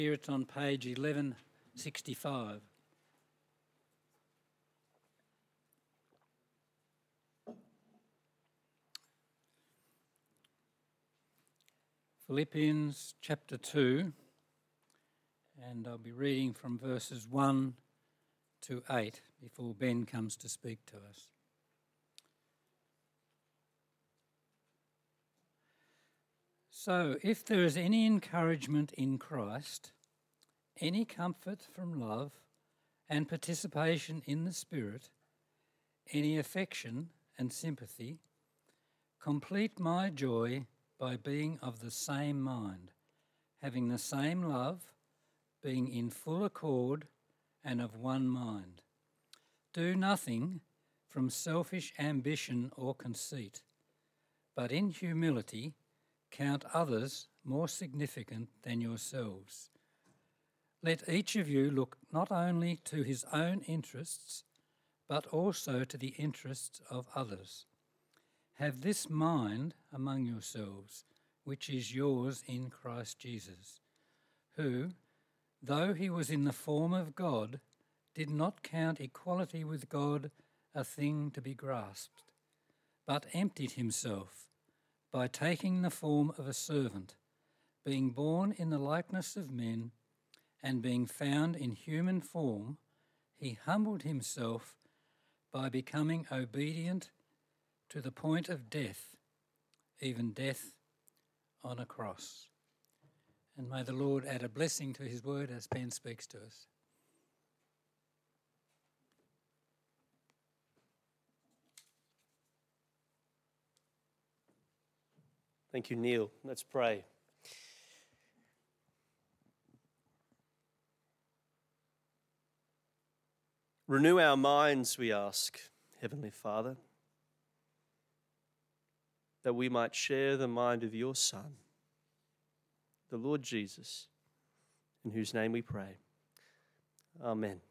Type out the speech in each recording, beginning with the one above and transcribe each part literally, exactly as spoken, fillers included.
Here it's on page eleven sixty-five. Philippians chapter two, and I'll be reading from verses one to eight before Ben comes to speak to us. So, if there is any encouragement in Christ, any comfort from love and participation in the Spirit, any affection and sympathy, complete my joy by being of the same mind, having the same love, being in full accord and of one mind. Do nothing from selfish ambition or conceit, but in humility count others more significant than yourselves. Let each of you look not only to his own interests, but also to the interests of others. Have this mind among yourselves, which is yours in Christ Jesus, who, though he was in the form of God, did not count equality with God a thing to be grasped, but emptied himself by taking the form of a servant, being born in the likeness of men, and being found in human form, he humbled himself by becoming obedient to the point of death, even death on a cross. And may the Lord add a blessing to his word as Ben speaks to us. Thank you, Neil. Let's pray. Renew our minds, we ask, Heavenly Father, that we might share the mind of your Son, the Lord Jesus, in whose name we pray. Amen.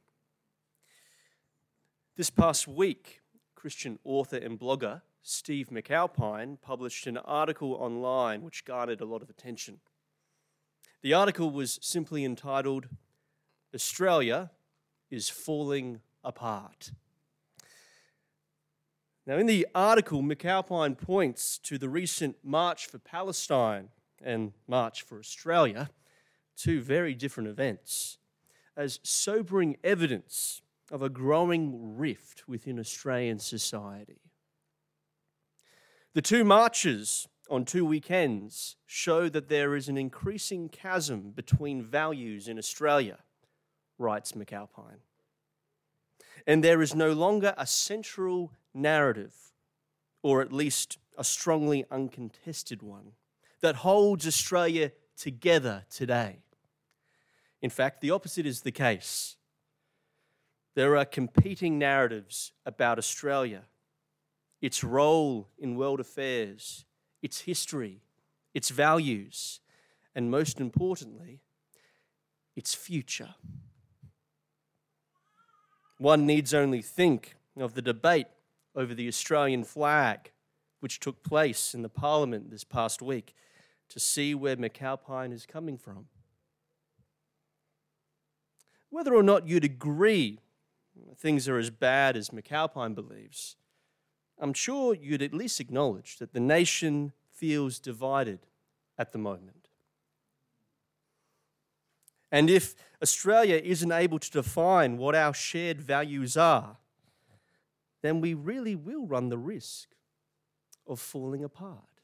This past week, Christian author and blogger Steve McAlpine published an article online which garnered a lot of attention. The article was simply entitled, "Australia is Falling Apart." Now, in the article, McAlpine points to the recent March for Palestine and March for Australia, two very different events, as sobering evidence of a growing rift within Australian society. The two marches on two weekends show that there is an increasing chasm between values in Australia, writes McAlpine. And there is no longer a central narrative, or at least a strongly uncontested one, that holds Australia together today. In fact, the opposite is the case. There are competing narratives about Australia, its role in world affairs, its history, its values, and most importantly, its future. One needs only think of the debate over the Australian flag, which took place in the Parliament this past week, to see where McAlpine is coming from. Whether or not you'd agree things are as bad as McAlpine believes, I'm sure you'd at least acknowledge that the nation feels divided at the moment. And if Australia isn't able to define what our shared values are, then we really will run the risk of falling apart.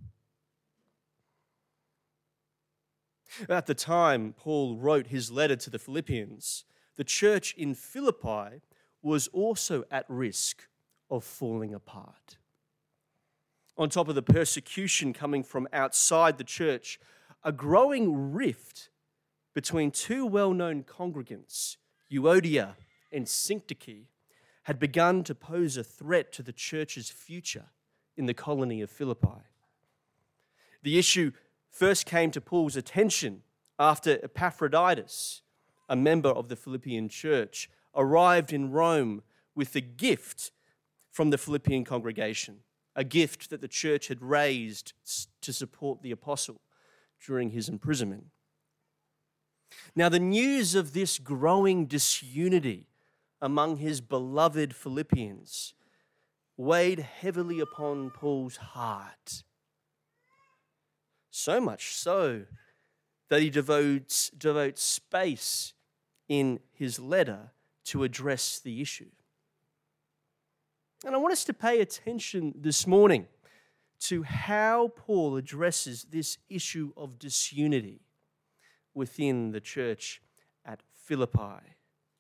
At the time Paul wrote his letter to the Philippians, the church in Philippi was also at risk of falling apart. On top of the persecution coming from outside the church, a growing rift between two well-known congregants, Euodia and Syntyche, had begun to pose a threat to the church's future in the colony of Philippi. The issue first came to Paul's attention after Epaphroditus, a member of the Philippian church, arrived in Rome with a gift from the Philippian congregation, a gift that the church had raised to support the apostle during his imprisonment. Now, the news of this growing disunity among his beloved Philippians weighed heavily upon Paul's heart. So much so that he devotes, devotes space in his letter to address the issue. And I want us to pay attention this morning to how Paul addresses this issue of disunity within the church at Philippi.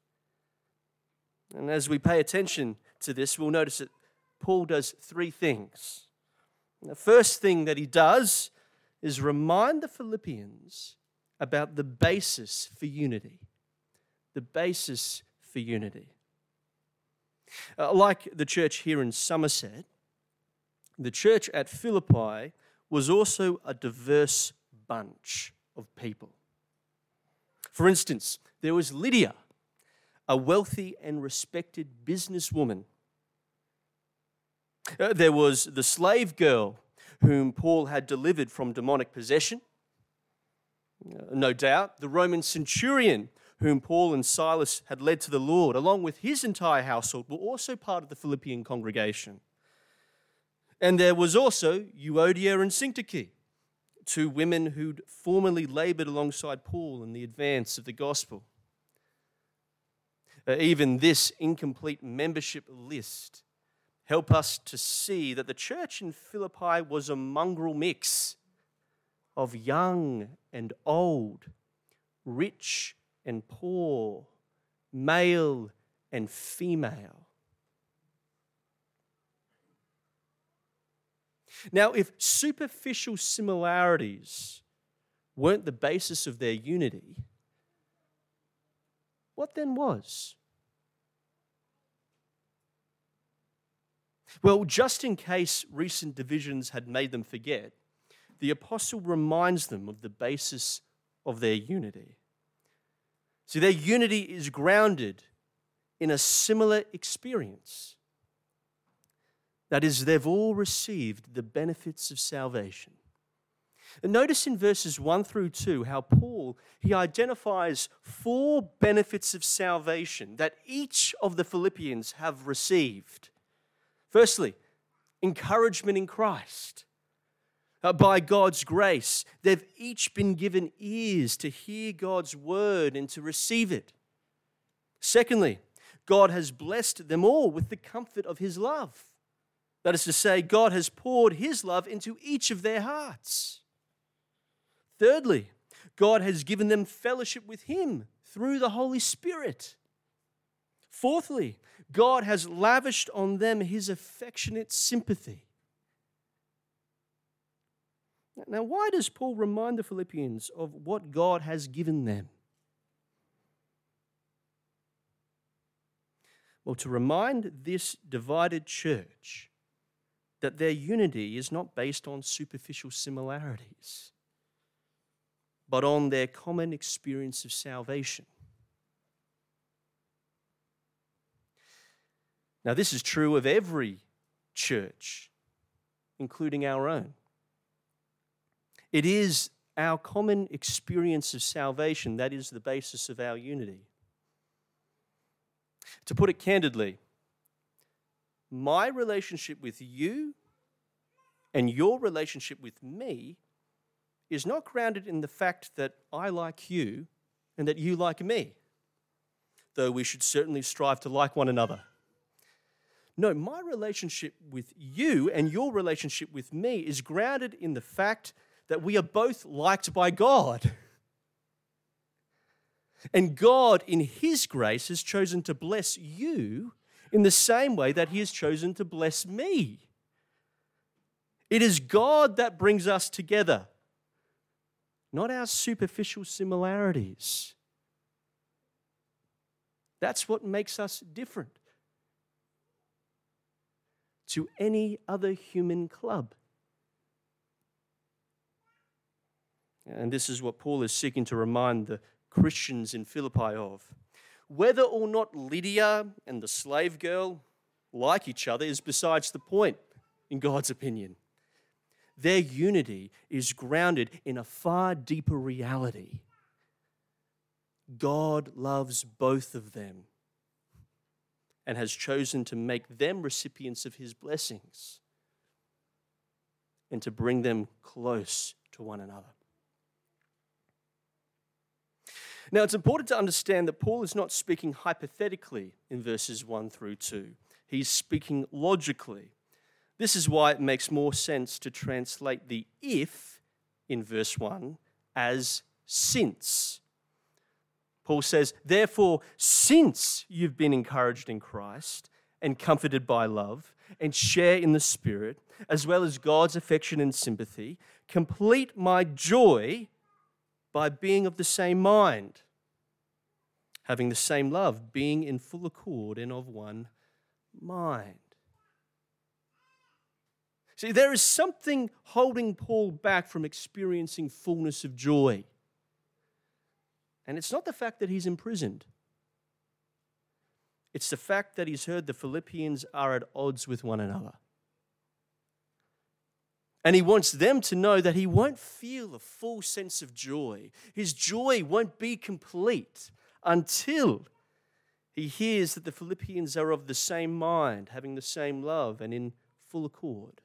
And as we pay attention to this, we'll notice that Paul does three things. The first thing that he does is remind the Philippians about the basis for unity. The basis for unity. Uh, like the church here in Somerset, the church at Philippi was also a diverse bunch of people. For instance, there was Lydia, a wealthy and respected businesswoman. Uh, there was the slave girl whom Paul had delivered from demonic possession. Uh, no doubt, the Roman centurion whom Paul and Silas had led to the Lord, along with his entire household, were also part of the Philippian congregation. And there was also Euodia and Syntyche, two women who'd formerly labored alongside Paul in the advance of the gospel. Uh, even this incomplete membership list help us to see that the church in Philippi was a mongrel mix of young and old, rich and poor, male and female. Now, if superficial similarities weren't the basis of their unity, what then was? Well, just in case recent divisions had made them forget, the apostle reminds them of the basis of their unity. See, their unity is grounded in a similar experience. That is, they've all received the benefits of salvation. And notice in verses one through two how Paul, he identifies four benefits of salvation that each of the Philippians have received. Firstly, encouragement in Christ. Uh, by God's grace, they've each been given ears to hear God's word and to receive it. Secondly, God has blessed them all with the comfort of his love. That is to say, God has poured his love into each of their hearts. Thirdly, God has given them fellowship with him through the Holy Spirit. Fourthly, God has lavished on them his affectionate sympathy. Now, why does Paul remind the Philippians of what God has given them? Well, to remind this divided church that their unity is not based on superficial similarities, but on their common experience of salvation. Now, this is true of every church, including our own. It is our common experience of salvation that is the basis of our unity. To put it candidly, my relationship with you and your relationship with me is not grounded in the fact that I like you and that you like me, though we should certainly strive to like one another. No, my relationship with you and your relationship with me is grounded in the fact that we are both liked by God. And God, in his grace, has chosen to bless you in the same way that he has chosen to bless me. It is God that brings us together, not our superficial similarities. That's what makes us different to any other human club. And this is what Paul is seeking to remind the Christians in Philippi of. Whether or not Lydia and the slave girl like each other is besides the point, in God's opinion. Their unity is grounded in a far deeper reality. God loves both of them and has chosen to make them recipients of his blessings and to bring them close to one another. Now, it's important to understand that Paul is not speaking hypothetically in verses one through two. He's speaking logically. This is why it makes more sense to translate the if in verse one as since. Paul says, therefore, since you've been encouraged in Christ and comforted by love and share in the Spirit, as well as God's affection and sympathy, complete my joy by being of the same mind, having the same love, being in full accord and of one mind. See, there is something holding Paul back from experiencing fullness of joy. And it's not the fact that he's imprisoned. It's the fact that he's heard the Philippians are at odds with one another. And he wants them to know that he won't feel a full sense of joy. His joy won't be complete until he hears that the Philippians are of the same mind, having the same love, and in full accord.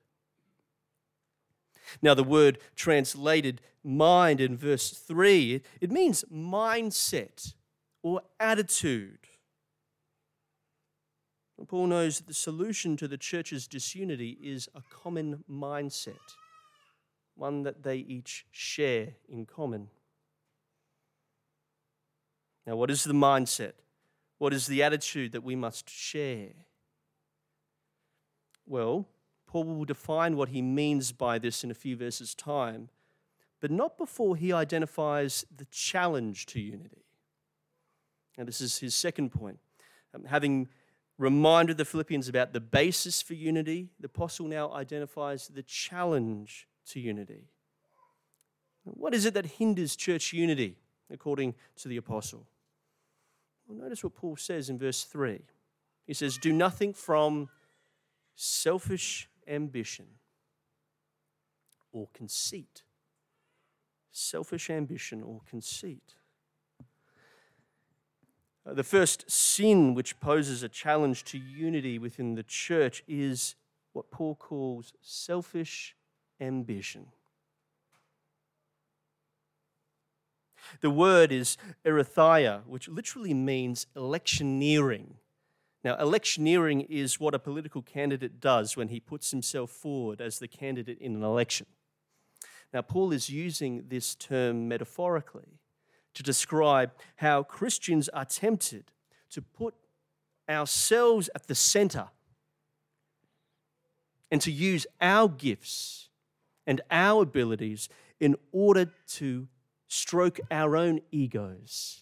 Now, the word translated mind in verse three, it, it means mindset or attitude. And Paul knows that the solution to the church's disunity is a common mindset, one that they each share in common. Now, what is the mindset? What is the attitude that we must share? Well, Paul will define what he means by this in a few verses' time, but not before he identifies the challenge to unity. Now, this is his second point. Um, having reminded the Philippians about the basis for unity, the apostle now identifies the challenge to unity. What is it that hinders church unity, according to the apostle? Well, notice what Paul says in verse three. He says, do nothing from selfish ambition or conceit. Selfish ambition or conceit. Uh, the first sin which poses a challenge to unity within the church is what Paul calls selfish ambition. The word is erythia, which literally means electioneering. Now, electioneering is what a political candidate does when he puts himself forward as the candidate in an election. Now, Paul is using this term metaphorically to describe how Christians are tempted to put ourselves at the center and to use our gifts and our abilities in order to stroke our own egos.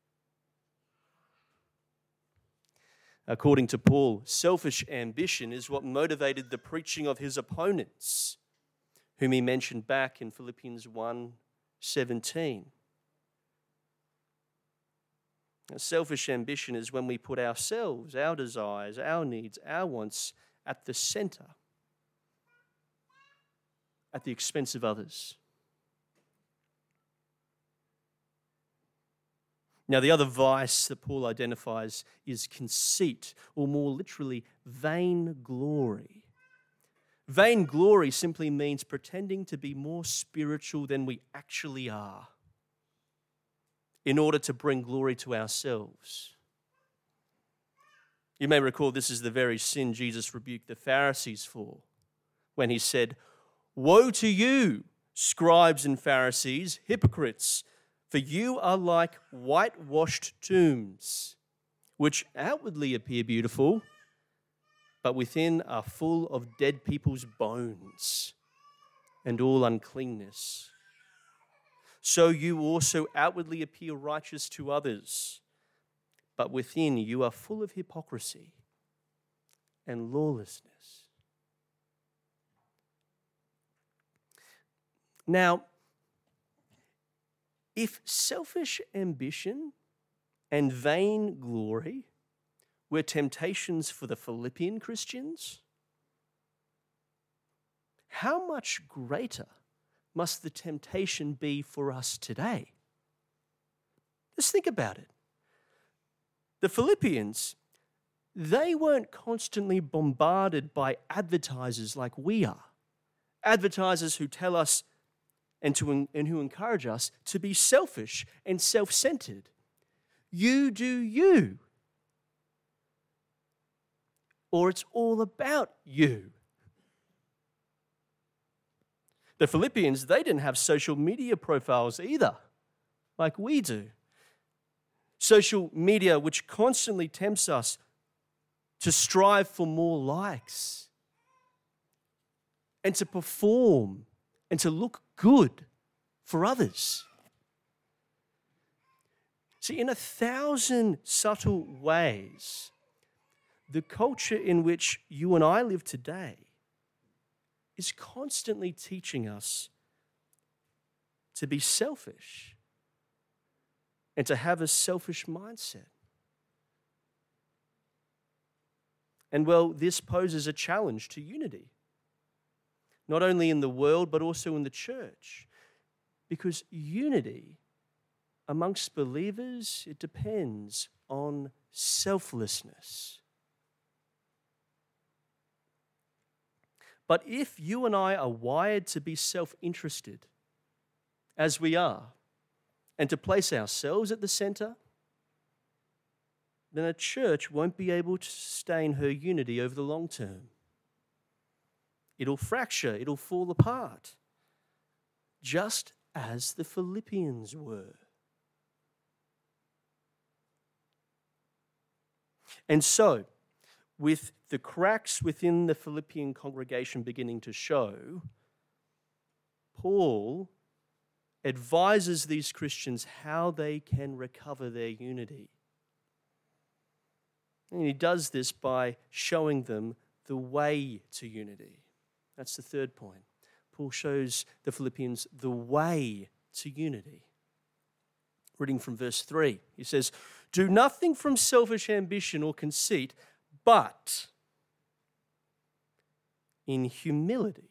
According to Paul, selfish ambition is what motivated the preaching of his opponents, whom he mentioned back in Philippians one seventeen. Now, selfish ambition is when we put ourselves, our desires, our needs, our wants at the center, at the expense of others. Now, the other vice that Paul identifies is conceit, or more literally, vainglory. Vainglory simply means pretending to be more spiritual than we actually are in order to bring glory to ourselves. You may recall this is the very sin Jesus rebuked the Pharisees for when he said, "Woe to you, scribes and Pharisees, hypocrites! For you are like whitewashed tombs, which outwardly appear beautiful, but within are full of dead people's bones and all uncleanness. So you also outwardly appear righteous to others, but within you are full of hypocrisy and lawlessness." Now, if selfish ambition and vain glory were temptations for the Philippian Christians, how much greater must the temptation be for us today? Just think about it. The Philippians, they weren't constantly bombarded by advertisers like we are. Advertisers who tell us and, to, and who encourage us to be selfish and self-centered. You do you. Or it's all about you. The Philippians, they didn't have social media profiles either, like we do. Social media which constantly tempts us to strive for more likes and to perform and to look good for others. See, in a thousand subtle ways, the culture in which you and I live today is constantly teaching us to be selfish and to have a selfish mindset. And well, this poses a challenge to unity, not only in the world, but also in the church. Because unity amongst believers, it depends on selflessness. But if you and I are wired to be self-interested, as we are, and to place ourselves at the center, then a church won't be able to sustain her unity over the long term. It'll fracture, it'll fall apart, just as the Philippians were. And so, with the cracks within the Philippian congregation beginning to show, Paul advises these Christians how they can recover their unity. And he does this by showing them the way to unity. That's the third point. Paul shows the Philippians the way to unity. Reading from verse three, he says, "Do nothing from selfish ambition or conceit, but in humility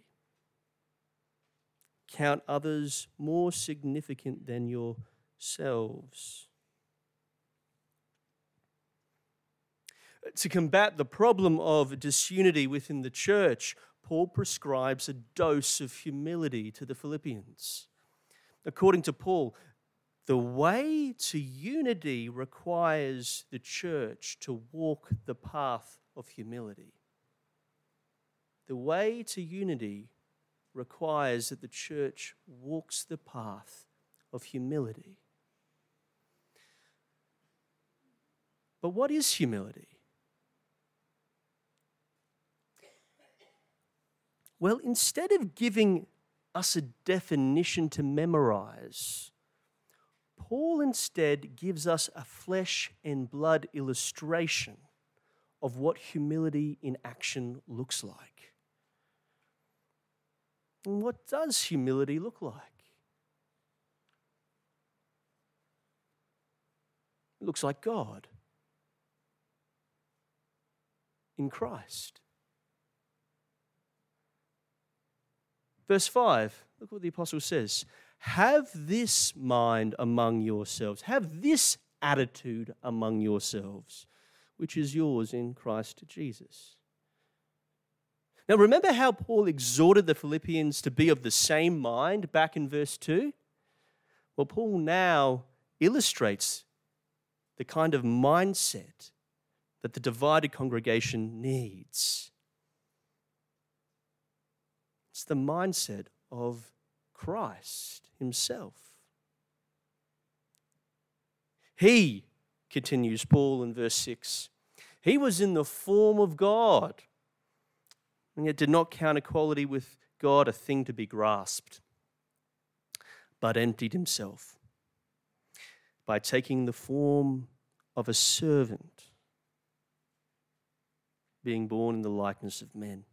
count others more significant than yourselves." To combat the problem of disunity within the church, Paul prescribes a dose of humility to the Philippians. According to Paul, the way to unity requires the church to walk the path of humility. The way to unity requires that the church walks the path of humility. But what is humility? Well, instead of giving us a definition to memorize, Paul instead gives us a flesh and blood illustration of what humility in action looks like. And what does humility look like? It looks like God in Christ. Verse five, look what the apostle says. Have this mind among yourselves. Have this attitude among yourselves, which is yours in Christ Jesus. Now remember how Paul exhorted the Philippians to be of the same mind back in verse two? Well, Paul now illustrates the kind of mindset that the divided congregation needs. It's the mindset of Christ himself. He, continues Paul in verse six, he was in the form of God, and yet did not count equality with God a thing to be grasped, but emptied himself by taking the form of a servant, being born in the likeness of men.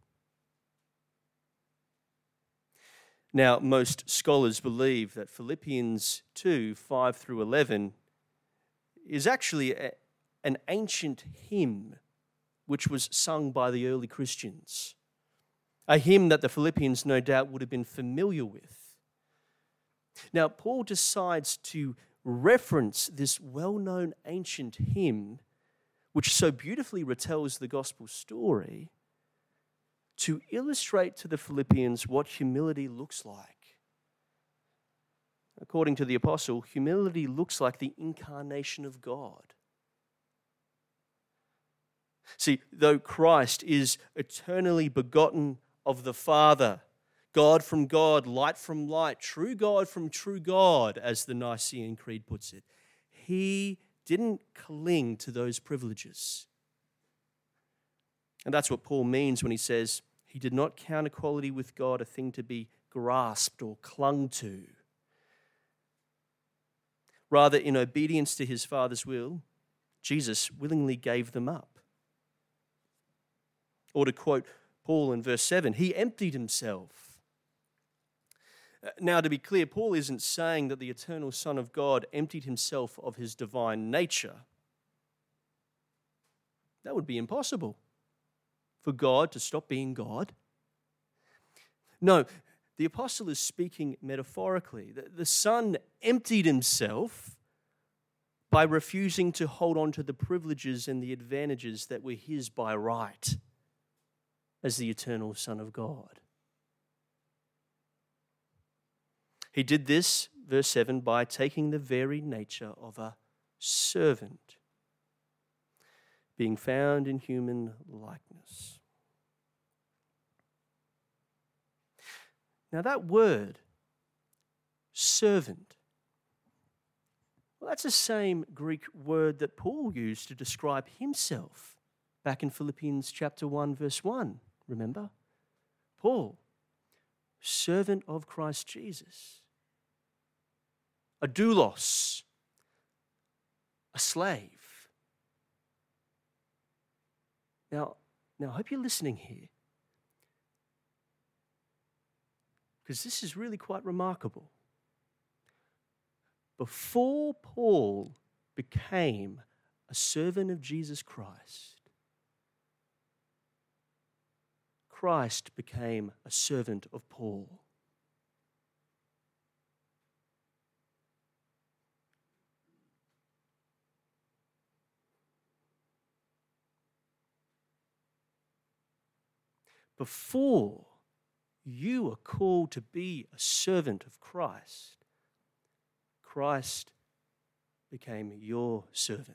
Now, most scholars believe that Philippians two, five through eleven is actually a, an ancient hymn which was sung by the early Christians. A hymn that the Philippians no doubt would have been familiar with. Now, Paul decides to reference this well-known ancient hymn, which so beautifully retells the gospel story, to illustrate to the Philippians what humility looks like. According to the apostle, humility looks like the incarnation of God. See, though Christ is eternally begotten of the Father, God from God, light from light, true God from true God, as the Nicene Creed puts it, he didn't cling to those privileges. And that's what Paul means when he says he did not count equality with God a thing to be grasped or clung to. Rather, in obedience to his Father's will, Jesus willingly gave them up. Or to quote Paul in verse seven, he emptied himself. Now, to be clear, Paul isn't saying that the eternal Son of God emptied himself of his divine nature. That would be impossible for God to stop being God. No, the apostle is speaking metaphorically. The, the Son emptied himself by refusing to hold on to the privileges and the advantages that were his by right as the eternal Son of God. He did this, verse seven, by taking the very nature of a servant, being found in human likeness. Now that word, servant, well, that's the same Greek word that Paul used to describe himself back in Philippians chapter one, verse one. Remember? Paul, servant of Christ Jesus. A doulos, a slave. Now, now I hope you're listening here, because this is really quite remarkable. Before Paul became a servant of Jesus Christ, Christ became a servant of Paul. Before you are called to be a servant of Christ, Christ became your servant.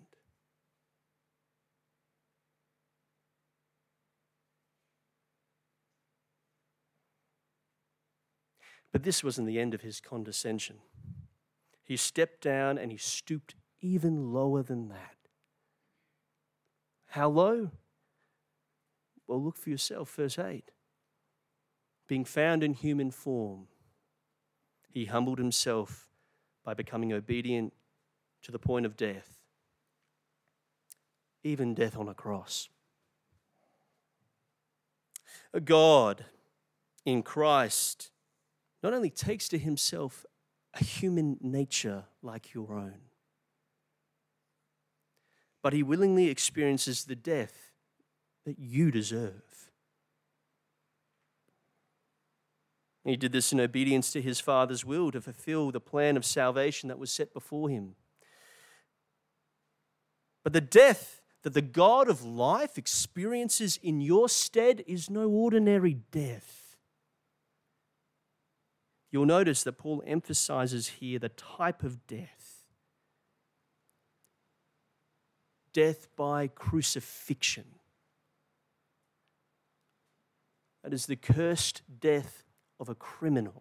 But this wasn't the end of his condescension. He stepped down and he stooped even lower than that. How low? Well, look for yourself, verse eight. Being found in human form, he humbled himself by becoming obedient to the point of death, even death on a cross. God in Christ not only takes to himself a human nature like your own, but he willingly experiences the death that you deserve. He did this in obedience to his Father's will to fulfill the plan of salvation that was set before him. But the death that the God of life experiences in your stead is no ordinary death. You'll notice that Paul emphasizes here the type of death. Death by crucifixion. That is the cursed death of a criminal.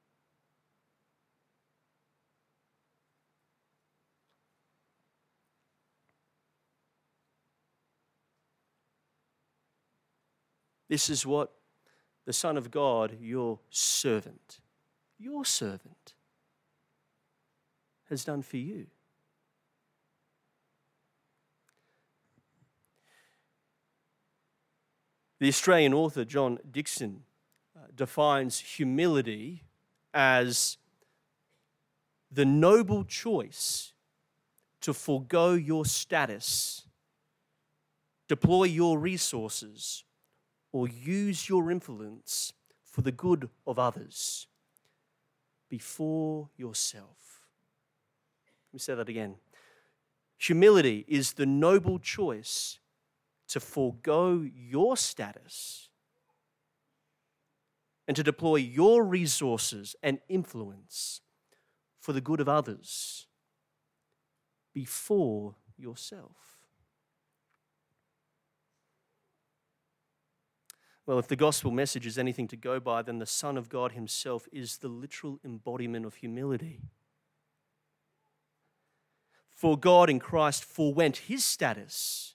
This is what the Son of God, your servant, your servant, has done for you. The Australian author John Dixon uh, defines humility as the noble choice to forego your status, deploy your resources, or use your influence for the good of others before yourself. Let me say that again. Humility is the noble choice to forego your status and to deploy your resources and influence for the good of others before yourself. Well, if the gospel message is anything to go by, then the Son of God himself is the literal embodiment of humility. For God in Christ forewent his status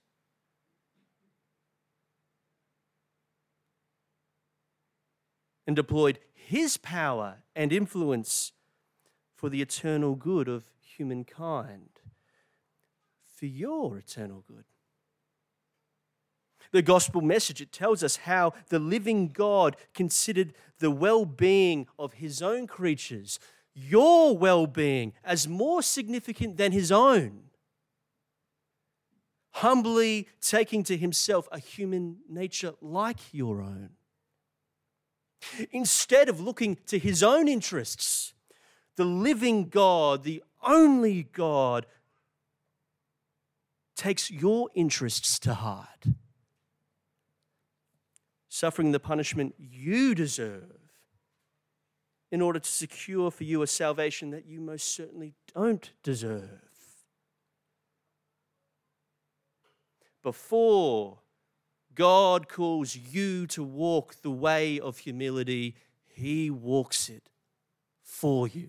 and deployed his power and influence for the eternal good of humankind, for your eternal good. The gospel message, it tells us how the living God considered the well-being of his own creatures, your well-being, as more significant than his own, humbly taking to himself a human nature like your own. Instead of looking to his own interests, the living God, the only God, takes your interests to heart, suffering the punishment you deserve in order to secure for you a salvation that you most certainly don't deserve. Before God calls you to walk the way of humility, he walks it for you.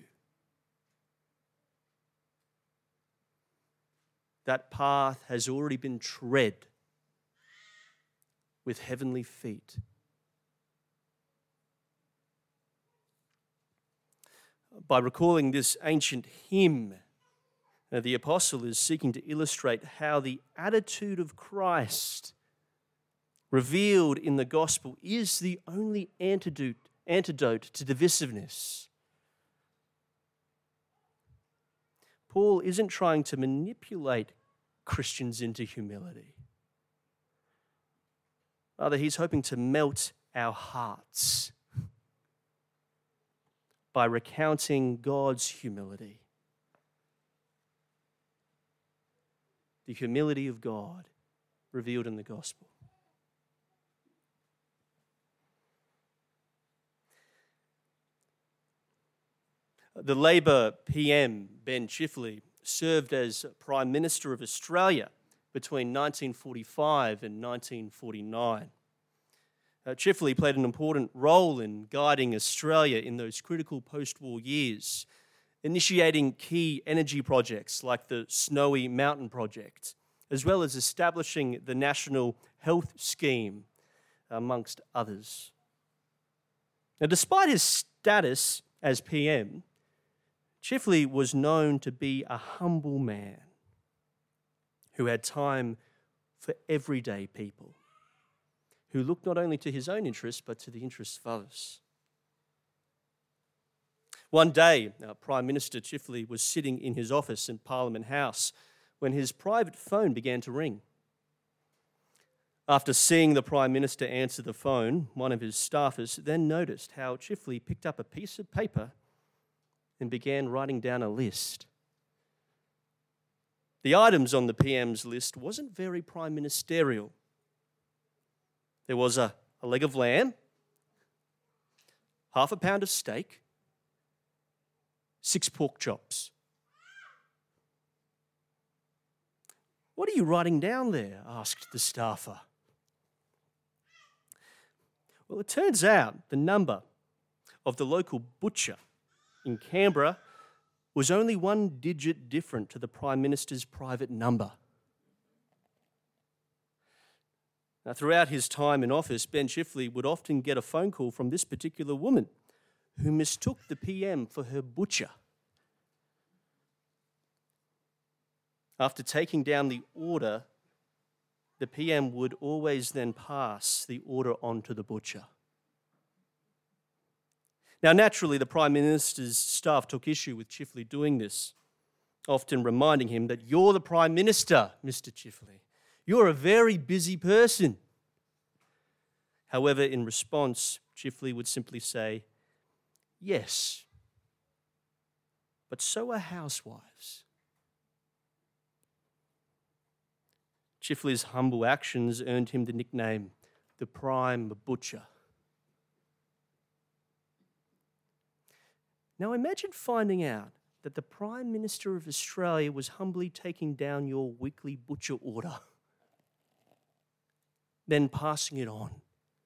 That path has already been tread with heavenly feet. By recalling this ancient hymn, the apostle is seeking to illustrate how the attitude of Christ revealed in the gospel is the only antidote, antidote to divisiveness. Paul isn't trying to manipulate Christians into humility. Rather, he's hoping to melt our hearts by recounting God's humility. The humility of God revealed in the gospel. The Labor P M, Ben Chifley, served as Prime Minister of Australia between nineteen forty-five and nineteen forty-nine. Uh, Chifley played an important role in guiding Australia in those critical post-war years, initiating key energy projects like the Snowy Mountain Project, as well as establishing the National Health Scheme, amongst others. Now, despite his status as P M, Chifley was known to be a humble man who had time for everyday people, who looked not only to his own interests, but to the interests of others. One day, uh, Prime Minister Chifley was sitting in his office in Parliament House when his private phone began to ring. After seeing the Prime Minister answer the phone, one of his staffers then noticed how Chifley picked up a piece of paper and began writing down a list. The items on the P M's list wasn't very prime ministerial. There was a, a leg of lamb, half a pound of steak, six pork chops. "What are you writing down there?" asked the staffer. Well, it turns out the number of the local butcher in Canberra was only one digit different to the Prime Minister's private number. Now, throughout his time in office, Ben Chifley would often get a phone call from this particular woman who mistook the P M for her butcher. After taking down the order, the P M would always then pass the order on to the butcher. Now, naturally, the Prime Minister's staff took issue with Chifley doing this, often reminding him that you're the Prime Minister, Mister Chifley. You're a very busy person. However, in response, Chifley would simply say, "Yes, but so are housewives." Chifley's humble actions earned him the nickname the Prime Butcher. Now imagine finding out that the Prime Minister of Australia was humbly taking down your weekly butcher order, then passing it on.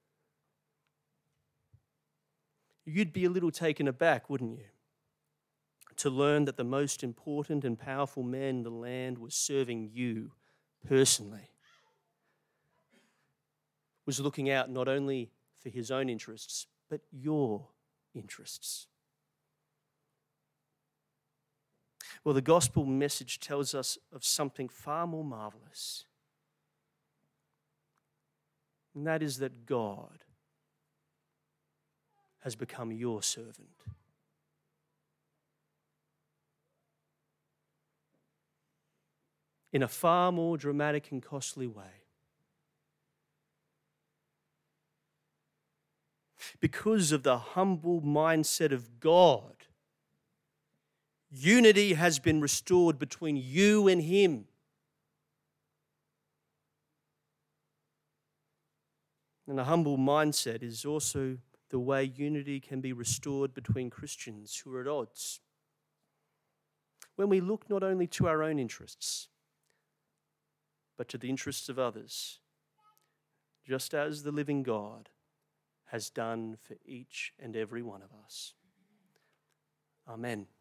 You'd be a little taken aback, wouldn't you? To learn that the most important and powerful man in the land was serving you personally, was looking out not only for his own interests, but your interests. Well, the gospel message tells us of something far more marvelous, and that is that God has become your servant. In a far more dramatic and costly way. Because of the humble mindset of God, unity has been restored between you and Him. And a humble mindset is also the way unity can be restored between Christians who are at odds. When we look not only to our own interests, but to the interests of others, just as the living God has done for each and every one of us. Amen.